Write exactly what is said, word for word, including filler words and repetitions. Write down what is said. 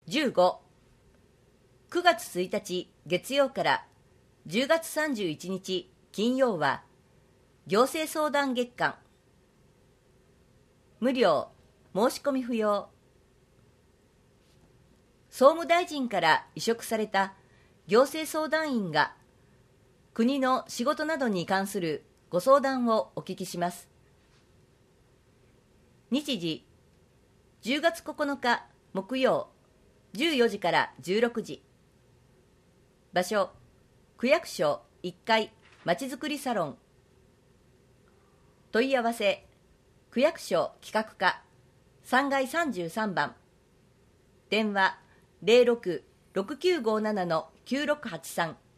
じゅうご、くがつついたち月曜からじゅうがつさんじゅういちにち金曜は行政相談月間。無料、申し込み不要。総務大臣から委嘱された行政相談員が国の仕事などに関するご相談をお聞きします。日時じゅうがつここのか木曜じゅうよじからじゅうろくじ。場所区役所いっかいまちづくりサロン。問い合わせ区役所企画課さんがいさんじゅうさんばん。電話 ゼロろく ろくきゅうごなな きゅうろくはちさん。